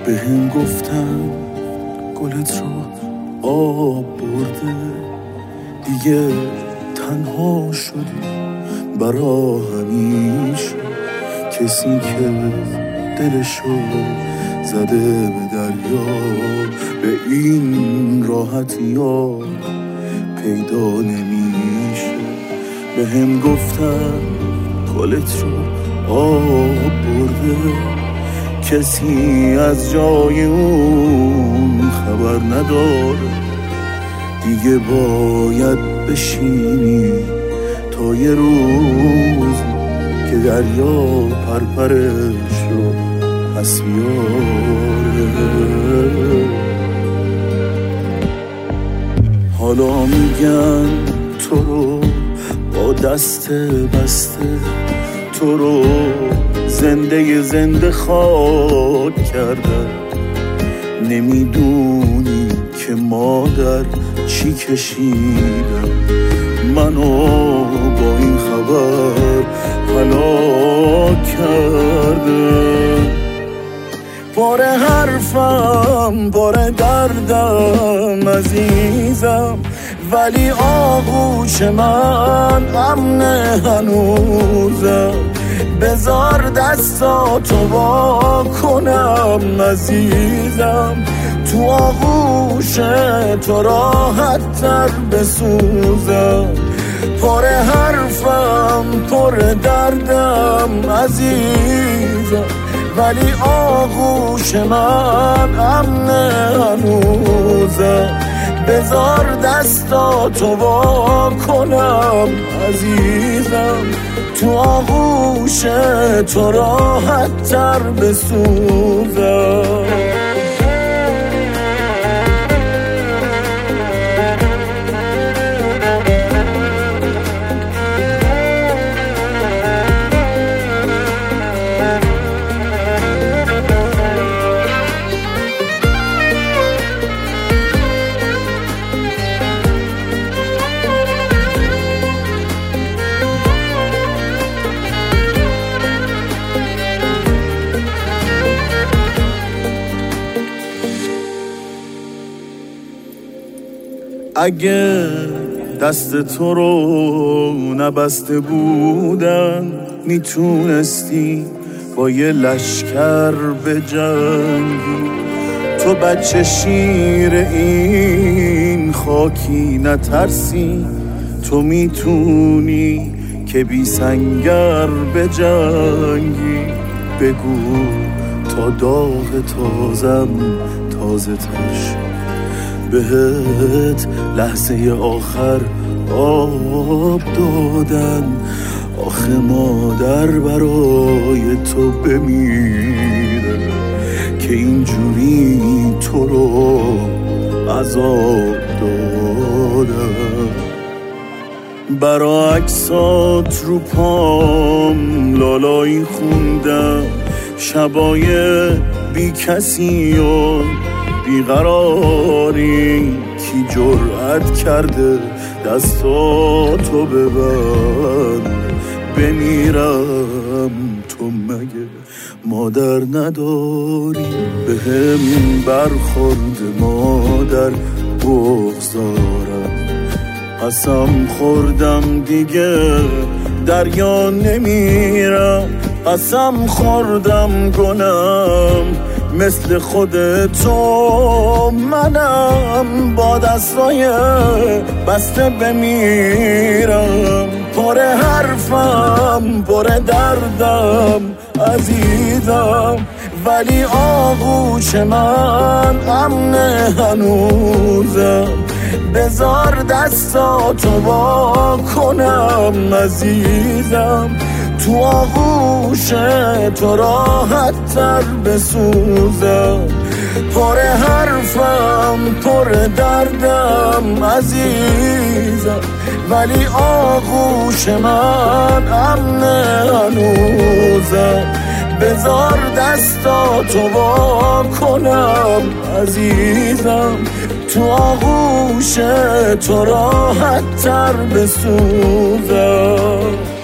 بهم گفتن گلت رو آب برده، دیگه تنها شدی برا همیشه. کسی که دلشو زده به دریا، به این راحتی ها پیدا نمیشه. بهم گفتن گلت رو آب برده، کسی از جای اون خبر نداره. دیگه باید بشینی تا یه روز که دریا پرپرش رو پس بیاره. حالا میگن تو رو با دست بسته، تو رو زنده خاک کردن. نمیدونی که مادر چی کشیدم، منو با این خبر هلاک کردن. پر حرفم پر دردم عزیزم، ولی آغوش من امن هنوزم. بذار دستاتو وا کنم عزیزم، تو آغوش تو راحت تر بسوزم. پر حرفم پر دردم عزیزم، ولی آغوش من امن هنوزم. بذار دستاتو وا کنم عزیزم، تو آغوش تو راحت تر بسوزم. اگه دست تو رو نبسته بودن، میتونستی با یه لشکر بجنگی. تو بچه شیر این خاکی نترسی، تو میتونی که بی سنگر بجنگی. بگو تا داغ تازم تازه تر، بهت لحظه آخر آب دادن. آخه مادر برای تو بمیره که اینجوری تو رو عذاب دادن. برا عکسات رو پام لالایی خوندم، شبای بی کسی و بیقراری. کی جرأت کرده دستاتو ببند بمیرم، تو مگه مادر نداری؟ بهم برخورد مادر بغضارم، قسم خوردم دیگه دریا نمیرم. قسم خوردم گنم مثل خودتو منم، با دستای بسته بمیرم. پر حرفم پر دردم عزیزم، ولی آغوش من امن هنوزم. بذار دستاتو وا کنم عزیزم، تو آغوش تو راحت تر بسوزم. پر حرفم پر دردم عزیزم، ولی آغوش من امن هنوزم. بذار دستاتو وا کنم عزیزم، تو آغوش تو راحت تر بسوزم.